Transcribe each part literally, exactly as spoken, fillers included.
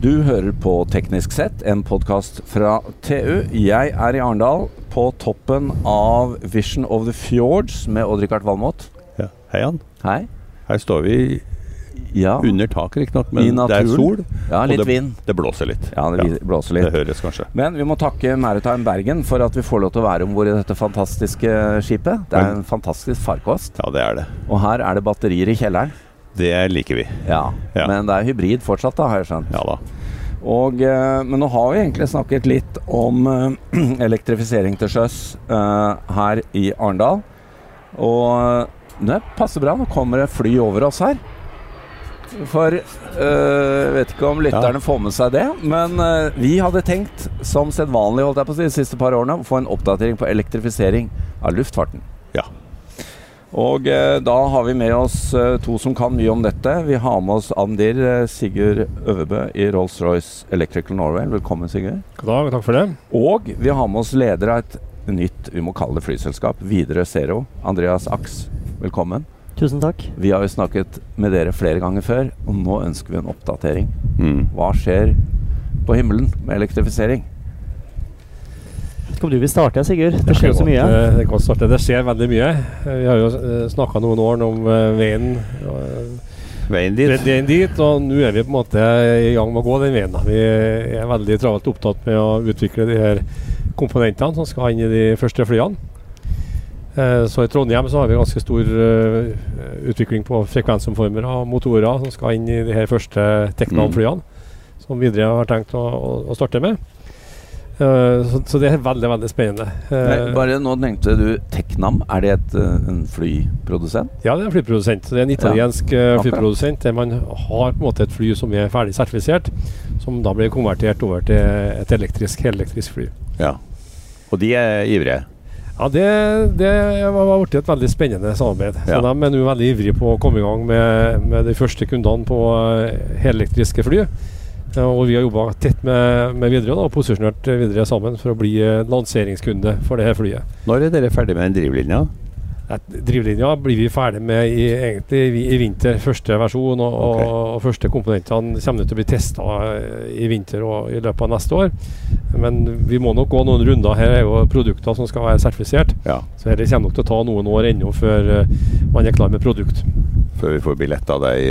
Du hører på Teknisk sett, en podcast fra T U. Jeg er i Arendal på toppen av Vision of the Fjords med Odd-Rikard Valmot. Ja. Hei Jan. Hei. Her står vi ja. under tak riktig nok, men det er sol. Ja, litt og det, vind. Det blåser litt. Ja, det ja. blåser litt. Det høres kanskje. Men vi må takke Maritime Bergen for at vi får lov til å være ombord i dette fantastiske skipet. Det er men, en fantastisk farkost. Ja, det er det. Og her er det batterier i kjelleren. Det liker vi. Ja, ja, men det er hybrid fortsatt da, har jeg skjønt. Ja da. Og, eh, men nå har vi egentlig snakket litt om eh, elektrifisering til sjøs eh, her i Arendal. Og det passer bra, nå kommer det fly over oss her. For eh, jeg vet ikke om lytterne ja. får med seg det, men eh, vi hadde tenkt, som sedvanlig holdt jeg på å si, de siste par årene, å få en oppdatering på elektrifisering av luftfarten. Ja. Og eh, da har vi med oss eh, to som kan mye om dette. Vi har med oss Andir eh, Sigurd Øverbø i Rolls-Royce Electrical Norway. Velkommen, Sigurd. God dag, takk for det. Og vi har med oss leder av et nytt, vi må kalle det flyselskap, Widerøe Zero, Andreas Aks. Velkommen. Tusen takk. Vi har jo snakket med dere flere ganger før, og nå ønsker vi en oppdatering. Mm. Hva skjer på himmelen med elektrifisering? Skal du vil starte, Sigurd? Det skjer så mye. Det kan starte. Det skjer veldig mye. Vi har jo snakket noen år om veien, veien dit. veien dit, og nå er vi på en måte i gang med å gå den veien. Vi er veldig travelt opptatt med å utvikle de her komponentene som skal inn i de første flyene. Så i Trondheim så har vi ganske stor utvikling på frekvensomformer og motorer som skal inn i de her første Teknam-flyene, mm. som Widerøe har tenkt å, å starte med. Uh, så, så det er veldig, veldig spennende. Uh, Nei, bare nå tenkte du Teknam, er det et, uh, en flyprodusent? Ja, det er en flyprodusent. Det er en italiensk ja, uh, flyprodusent der man har på en måte et fly som er ferdig sertifisert, som da blir konvertert over til et elektrisk, helelektrisk fly. Ja, og de er ivrige? Ja, det, det har vært et veldig spennende samarbeid. Ja. Så de er nå veldig ivrige på å komme i gang med, med de første kundene på uh, helelektriske fly. Og vi har jobbet tett med, med Widerøe og posisjonert Widerøe sammen for å bli lanseringskunde for det her flyet. Når er dere ferdig med en drivlinja? Ja, drivlinja blir vi ferdig med i, egentlig i, i vinter, første versjon, og, okay. og, og første komponentene kommer til å bli testet i vinter og i løpet av neste år. Men vi må nok gå noen runder. Her er jo produkter som skal være sertifisert, ja. så det kommer nok til å ta noen år ennå før uh, man er klar med produkt. Før vi får billett av deg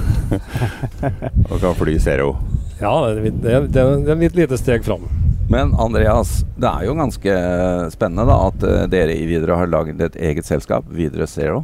uh, og kan fly Zero. Ja, det er, det er et litt lite steg frem. Men Andreas, det er jo ganske spennende da, at uh, dere i Widerøe har laget et eget selskap, Widerøe Zero.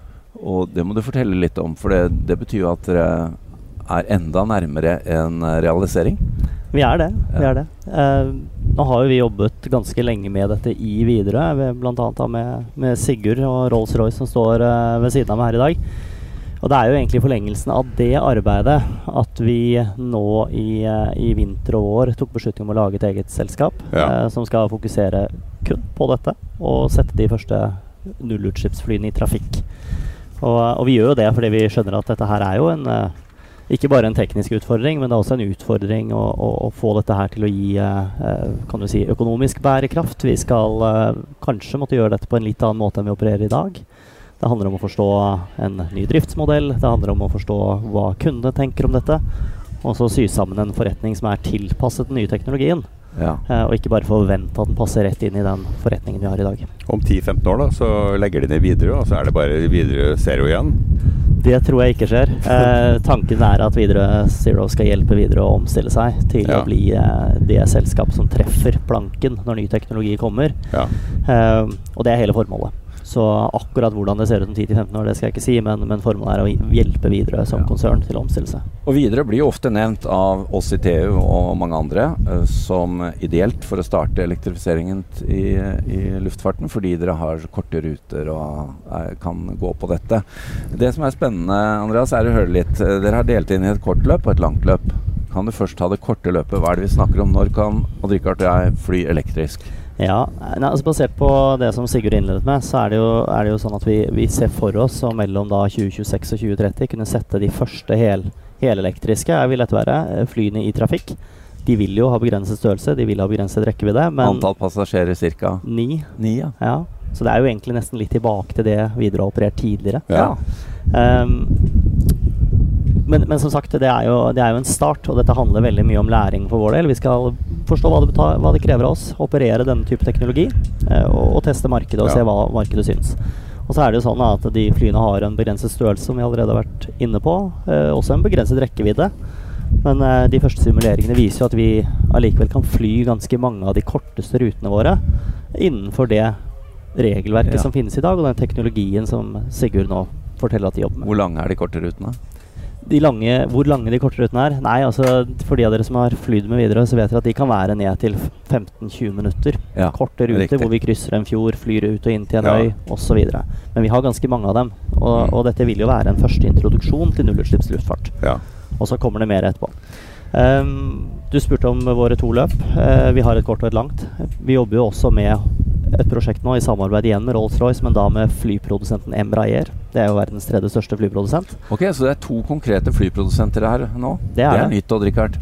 Og det må du fortelle litt om, for det, det betyr jo at dere er enda nærmere en realisering. Vi er det, vi er det. Uh, nå har jo vi jobbet ganske lenge med dette i Widerøe, blant annet da med, med Sigurd og Rolls-Royce som står uh, ved siden av meg her i dag. Og det er jo egentlig forlengelsen av det arbeidet at vi nå i, i vinter og vår tok beslutning om å lage et eget selskap ja. eh, som skal fokusere kun på dette og sette de første nullutslippsflyene i trafikk. Og, og vi gjør jo det fordi vi skjønner at dette her er jo en, eh, ikke bare en teknisk utfordring, men det er også en utfordring å, å, å få dette her til å gi eh, kan du si, økonomisk bærekraft. Vi skal eh, kanskje måtte gjøre dette på en litt annen måte enn vi opererer i dag. Det handler om å forstå en ny driftsmodell, det handler om å forstå hva kundene tenker om dette, og så sy sammen en forretning som er tilpasset den nye teknologien, ja. eh, og ikke bare forvente at den passer rett inn i den forretningen vi har i dag. Om ti til femten år da, så legger de ned Widerøe, og så er det bare Widerøe Zero igjen? Det tror jeg ikke skjer. Eh, tanken er at Widerøe Zero skal hjelpe Widerøe å omstille seg til ja. å bli eh, det selskap som treffer planken når ny teknologi kommer, ja. eh, og det er hele formålet. Så akkurat hvordan det ser ut om ti til femten år, det skal jeg ikke si, men, men formålet er å hjelpe Widerøe som ja. konsern til å omstille seg. Og Widerøe blir jo ofte nevnt av oss i T U og mange andre uh, som ideelt for å starte elektrifiseringen i, i luftfarten, fordi dere har korte ruter og er, kan gå på dette. Det som er spennende, Andreas, er å høre litt. Dere har delt inn i et kort løp og et langt løp. Kan du først ta det korte løpet? Hva er det vi snakker om? Når kan Odd-Rikard og jeg fly elektrisk? Ja, nei, altså basert på det som Sigurd innledet med, så er det jo, er det jo sånn at vi, vi ser for oss og mellom da tjue tjueseks og tjue tretti kunne sette de første hel, helelektriske, jeg vil dette være, flyene i trafikk. De vil jo ha begrenset størrelse, de vil ha begrenset rekkevidde, men antall passasjerer cirka? Ni. Ni, ja. Ja. Så det er jo egentlig nesten litt tilbake til det Widerøe har operert tidligere. Ja. Um, Men, men som sagt, det er, jo, det er jo en start, og dette handler veldig mye om læring for vår del. Vi skal forstå hva det, betal, hva det krever av oss, operere denne type teknologi, eh, og, og teste markedet og ja. se hva markedet syns. Og så er det jo sånn at de flyene har en begrenset størrelse, som vi allerede har vært inne på, eh, også en begrenset rekkevidde. Men eh, de første simuleringene viser jo at vi allikevel kan fly ganske mange av de korteste rutene våre innenfor det regelverket ja. som finnes i dag, og den teknologien som Sigurd nå forteller at de jobber med. Hvor lange er de korte rutene? De lange, hvor lange de korte rutene er? Nei, altså for de av dere som har flydd med videre, så vet dere at de kan være ned til femten til tjue minutter. Ja, korte ruter riktig. Hvor vi krysser en fjord, flyr ut og inn til en ja. øy, og så videre. Men vi har ganske mange av dem, og, mm. og dette vil jo være en første introduksjon til nullutslippsluftfart. Ja. Og så kommer det mer etterpå. Um, du spurte om våre to løp. Uh, vi har et kort og et langt. Vi jobber jo også med et prosjekt nå i samarbeid igjen med Rolls-Royce, men da med flyprodusenten Embraer. Det er jo verdens tredje største flyprodusent. Ok, så det er to konkrete flyprodusenter her nå? Det er, det er det. nytt, Odd-Rikard.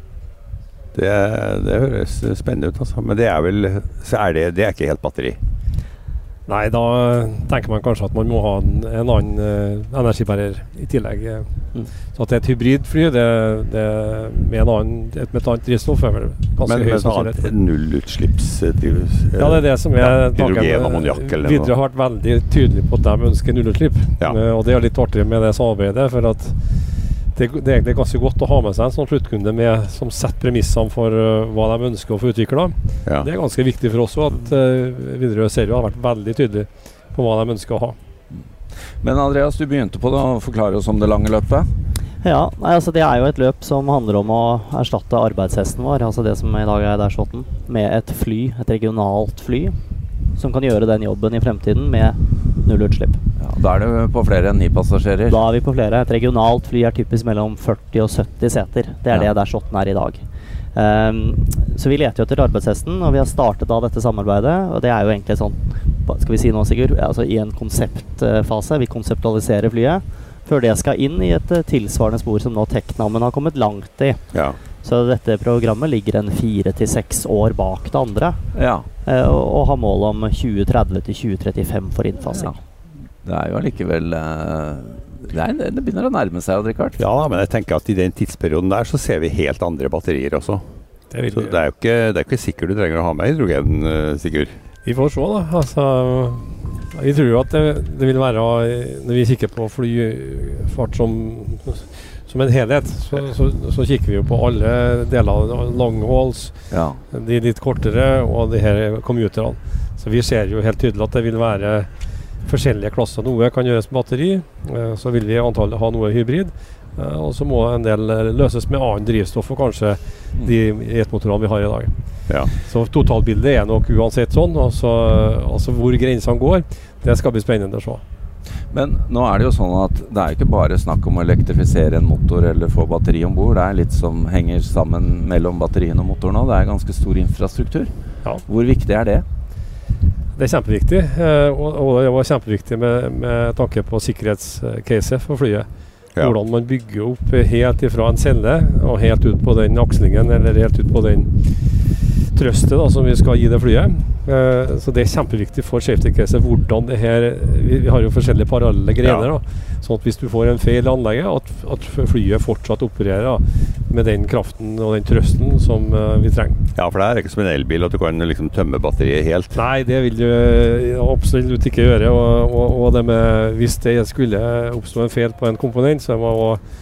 Det, det høres spennende ut, altså. Men det er vel så er det, det er ikke helt batteri. Nei, da tenker man kanskje at man må ha en, en annen uh, energibærer i tillegg. Mm. Så at det er et hybridfly det, det med, en annen, et, med et annet drivstoff er vel ganske høy sannsynlighet. Men nullutslippsdrivs... Uh, ja, det er det som er ja, hydrogen, ammoniakk eller noe. Videre har vært veldig tydelig på at de ønsker nullutslipp. Ja. Uh, og det er litt artig med det samarbeidet, for at det, det er egentlig ganske godt å ha med seg en sånn sluttkunde med, som setter premissene for uh, hva de ønsker å få utvikla. Ja. Det er ganske viktig for oss også at uh, Widerøe Serio har vært veldig tydelig på hva de ønsker å ha. Men Andreas, du begynte på det å forklare oss om det lange løpet. Ja, nei, altså det er jo et løp som handler om å erstatte arbeidshesten vår, altså det som i dag er Dash åtte, med et fly, et regionalt fly, som kan gjøre den jobben i fremtiden med nullutslipp. Ja, da er det på flere enn ni passasjerer. Da er vi på flere. Et regionalt fly er typisk mellom førti og sytti seter. Det er ja. det Dash åtte er i dag. Um, så vi leter jo etter arbeidshesten, og vi har startet da dette samarbeidet, og det er jo egentlig sånn, skal vi si nå Sigurd, altså i en konseptfase. Vi konseptualiserer flyet, før det skal inn i et uh, tilsvarende spor som nå Teknamen har kommet langt i. Ja. Så dette programmet ligger en fire til seks år bak det andre, ja. uh, og, og har mål om tjue tretti til tjue trettifem for innfasing. Ja. Det er jo allikevel uh, det, er, det begynner å nærme seg, Odd-Rikard. Ja, men jeg tenker at i den tidsperioden der så ser vi helt andre batterier også. Det, så det er jo ikke, det er ikke sikkert du trenger å ha med hydrogen, uh, Sigurd. Vi får se da. Altså, vi tror jo at det, det vil være, når vi kikker på flyfart som, som en helhet, så, så, så kikker vi jo på alle deler av long hauls, ja. de litt kortere og de her commuterne. Så vi ser jo helt tydelig at det vil være forskjellige klasser. Noe kan gjøres med batteri, så vil vi antallet ha noe hybrid, og så må en del løses med annen drivstoff og kanskje de jetmotorene vi har i dag. Ja. Så totalbildet er nok uansett sånn, altså, altså hvor grensene går, det skal bli spennende å se. Men nå er det jo sånn at det er ikke bare snakk om å elektrifisere en motor eller få batteri ombord. Det er litt som henger sammen mellom batterien og motoren nå. Det er ganske stor infrastruktur. Ja. Hvor viktig er det? Det er kjempeviktig, og, og det var kjempeviktig med, med tanke på sikkerhetscase for flyet. Ja. Hvordan man bygger opp helt ifra en celle og helt ut på den akslingen, eller helt ut på den trøstet da, som vi skal gi det flyet. Uh, så det er kjempeviktig for safety case hvordan det her, vi, vi har jo forskjellige parallelle grener ja. da, sånn at hvis du får en feil i anlegget, at, at flyet fortsatt opererer da, med den kraften og den trøsten som uh, vi trenger. Ja, for det er ikke som en elbil at du kan liksom tømme batteriet helt. Nei, det vil du absolutt ikke gjøre, og, og, og det med, hvis det skulle oppstå en feil på en komponent, så må man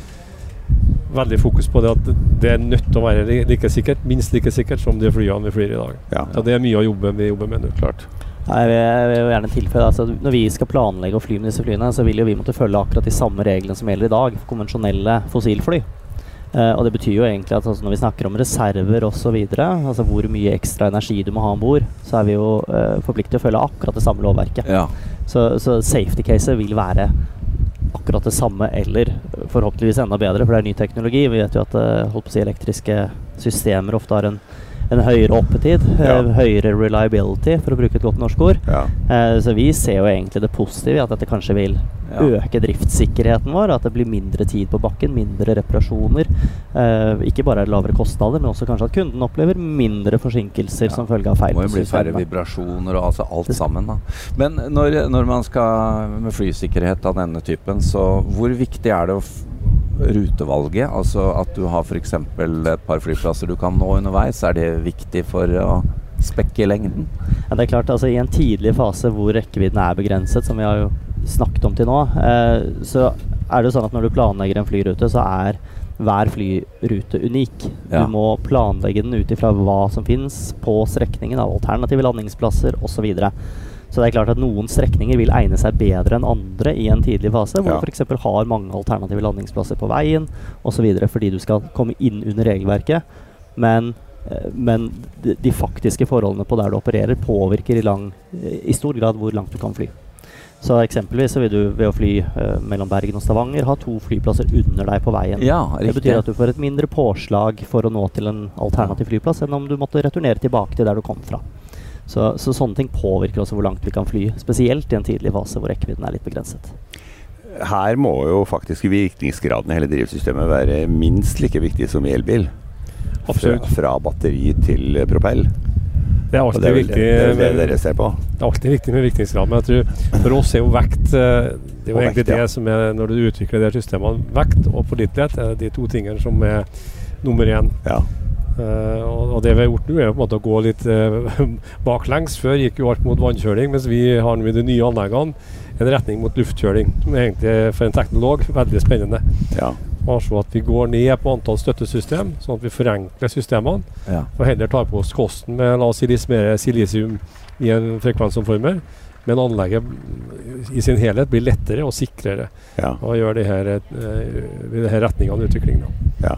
veldig fokus på det at det er nødt til å være like sikkert, minst like sikkert som de flyene vi flyr i dag. Ja. Så det er mye å jobbe vi jobber med nå, klart. Ja, jeg, vil, jeg vil gjerne tilføye, altså, når vi skal planlegge og fly med disse flyene, så vil jo vi måtte følge akkurat de samme reglene som gjelder i dag for konvensjonelle fossilfly. Uh, og det betyr jo egentlig at altså, når vi snakker om reserver og så videre, altså hvor mye ekstra energi du må ha ombord, så er vi jo uh, forpliktet til å følge akkurat det samme lovverket. Ja. Så, så safety case vil være akkurat det samme, eller forhåpentligvis enda bedre, for det er ny teknologi. Vi vet jo at holdt på å si, elektriske systemer ofte har en, en høyere oppetid, ja. eh, høyere reliability, for å bruke et godt norsk ord. Ja. Eh, så vi ser jo egentlig det positive i at dette kanskje vil ja. øke driftssikkerheten vår, at det blir mindre tid på bakken, mindre reparasjoner. Eh, ikke bare lavere kostnader, men også kanskje at kunden opplever mindre forsinkelser ja. som følge av feil. Det må jo bli færre vibrasjoner og altså alt det sammen da. Men når, når man skal med flysikkerhet av denne typen, så hvor viktig er det å f rutevalget, altså at du har for eksempel et par flyplasser du kan nå underveis, er det viktig for å spekke lengden? Ja, det er klart, altså i en tidlig fase hvor rekkevidden er begrenset, som vi har jo snakket om til nå, eh, så er det jo sånn at når du planlegger en flyrute, så er hver flyrute unik. Ja. Du må planlegge den ut ifra hva som finnes på strekningen av alternative landingsplasser og så videre. Så det er klart at noen strekninger vil egne seg bedre enn andre i en tidlig fase, hvor ja. du for eksempel har mange alternative landingsplasser på veien og så videre, fordi du skal komme inn under regelverket. Men, men de, de faktiske forholdene på der du opererer påvirker i, lang, i stor grad hvor langt du kan fly. Så eksempelvis så vil du ved å fly uh, mellom Bergen og Stavanger ha to flyplasser under deg på veien. Ja, det betyr at du får et mindre påslag for å nå til en alternativ flyplass enn om du måtte returnere tilbake til der du kom fra. Så, så sånne ting påvirker også hvor langt vi kan fly, spesielt i en tidlig fase hvor rekkevidden er litt begrenset. Her må jo faktisk virkningsgraden i hele drivsystemet være minst like viktig som i elbil. Absolutt. Fra, fra batteri til propell. Det er alltid det er viktig det, det, det dere ser på. Det er alltid viktig med virkningsgrad, men jeg tror for oss er jo vekt det er jo og egentlig vekt, ja. det som er når du utvikler det systemet. Vekt og pålitelighet er de to tingene som er nummer én. Ja. Uh, og, og det vi har gjort nå er jo på en måte å gå litt uh, baklengs. Før gikk jo alt mot vannkjøling, mens vi har med de nye anleggene en retning mot luftkjøling, som er egentlig for en teknolog veldig spennende. Ja. Og så at vi går ned på antall støttesystem, sånn at vi forenkler systemene, ja. og heller tar på oss kosten med la oss si litt mer silisium i en frekvensomformer, men anlegget i sin helhet blir lettere og sikrere, ja. og gjør det her, det her retningen av utviklingen. Ja.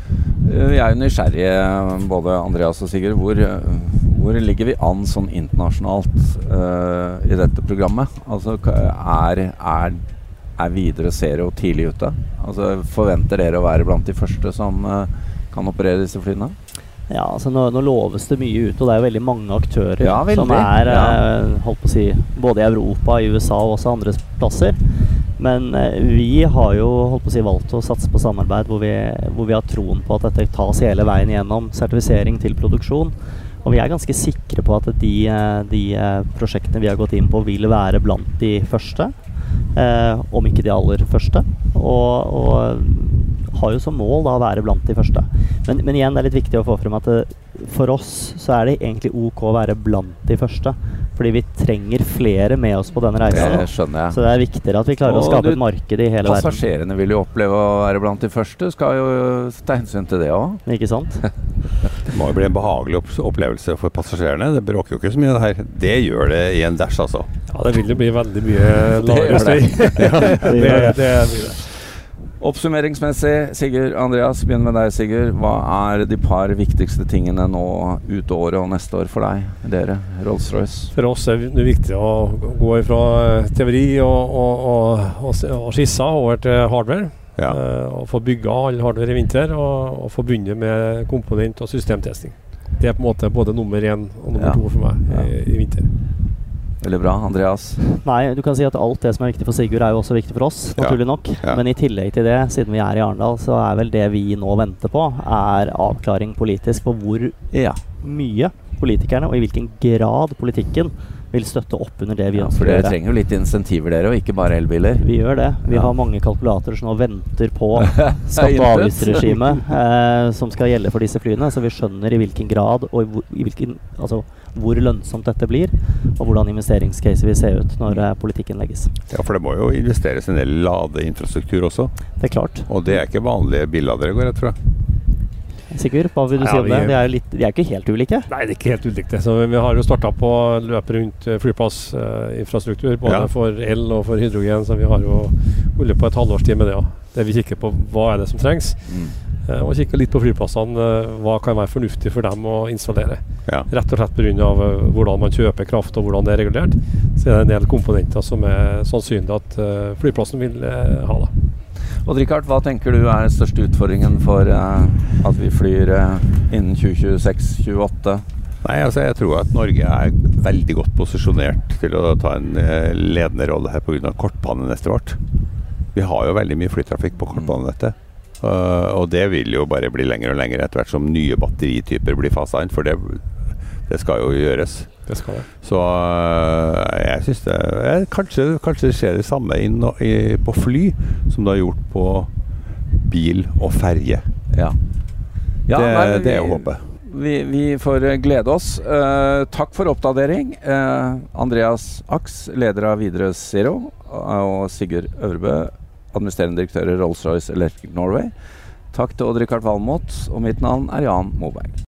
Vi er jo nysgjerrige, både Andreas og Sigurd, hvor, hvor ligger vi an sånn internasjonalt uh, i dette programmet? Altså, er, er er videre Zero tidlig ute? Altså, forventer dere å være blant de første som uh, kan operere disse flyene? Ja, altså nå, nå loves det mye ut, og det er veldig mange aktører ja, som er ja. uh, holdt på å si, både i Europa, i U S A og også andre plasser. Men uh, vi har jo holdt på å si, valgt å satse på samarbeid hvor vi, hvor vi har troen på at dette tas hele veien gjennom sertifisering til produksjon. Og vi er ganske sikre på at de, de uh, prosjektene vi har gått inn på vil være blant de første. Eh, om ikke de aller første, og, og har jo som mål da å være blant de første. Men, men igjen, det er litt viktig å få frem at det, for oss så er det egentlig ok å være blant de første, fordi vi trenger flere med oss på denne reisen. Det skjønner jeg. Så det er viktigere at vi klarer og å skape du, et marked i hele verden. Passasjerene vil jo oppleve å være blant de første, skal jo ta hensyn til det også. Ikke sant? Det må jo bli en behagelig opplevelse for passasjerene. Det bråker jo ikke så mye det her. Det gjør det i en dash, altså. Ja, det vil jo bli veldig mye lavere støy. Ja, det, det, det blir det. Oppsummeringsmessig, Sigurd, Andreas, begynn med deg, Sigurd. Hva er de par viktigste tingene nå ut året og neste år for deg, dere, Rolls-Royce? For oss er det viktig å gå fra teori og, og, og, og, og skisser over til hardware. Ja. Uh, og få bygget all hardware i vinter, og, og få begynne med komponent- og systemtesting. Det er på en måte både nummer én og nummer ja. to for meg ja. i, i vinter. Veldig bra, Andreas. Nei, du kan si at alt det som er viktig for Sigurd er jo også viktig for oss, naturlig nok. Ja. Ja. Men i tillegg til det, siden vi er i Arendal, så er vel det vi nå venter på, er avklaring politisk på hvor ja. mye politikerne, og i hvilken grad politikken vil støtte opp under det vi ja, ønsker for å gjøre. Dere trenger jo litt insentiver dere, og ikke bare elbiler. Vi gjør det. Vi ja. har mange kalkulatorer som nå venter på skatte- og avgiftsregimet eh, som skal gjelde for disse flyene, så vi skjønner i hvilken grad og i, hvor, i hvilken, altså, hvor lønnsomt dette blir, og hvordan investeringscase vil se ut når eh, politikken legges. Ja, for det må jo investeres en del ladeinfrastruktur også. Det er klart. Og det er ikke vanlige billadere går rett fra. Sigurd, hva vil du ja, si om vi, det? De er jo litt, de er ikke helt ulike. Nei, det er ikke helt ulike. Så vi har jo startet på løpet rundt flyplassinfrastruktur, uh, både ja. for el og for hydrogen, så vi har jo holdt på et halvårs tid med det. Ja. Der vi kikker på hva er det som trengs, mm. uh, og kikker litt på flyplassene, uh, hva kan være fornuftig for dem å installere. Ja. Rett og slett på grunn av uh, hvordan man kjøper kraft og hvordan det er regulert, så er det en del komponenter som er sannsynlig at uh, flyplassen vil uh, ha da. Og Richard, hva tenker du er den største utfordringen for uh, at vi flyr uh, innen tjue tjueseks til tjueåtte? Nei, altså jeg tror at Norge er veldig godt posisjonert til å ta en uh, ledende rolle her på grunn av kortbanenettet vårt. Vi har jo veldig mye flytrafikk på kortbanenettet, uh, og det vil jo bare bli lenger og lenger etter hvert som nye batterityper blir faset inn, for det, det skal jo gjøres. Det skal det. Så uh, jeg synes det jeg, kanskje, kanskje det skjer det samme inn, i, på fly som det har gjort på bil og ferje. Ja. Ja, det, nei, det er vi- jo håpet. Vi, vi får eh, glede oss. Eh, takk for oppdatering. Eh, Andreas Aks, leder av Videre Zero, og Sigurd Øvrebø, administrerende direktør i Rolls-Royce Electric Norway. Takk til Odd Rikard Valmot, og mitt navn er Jan Moberg.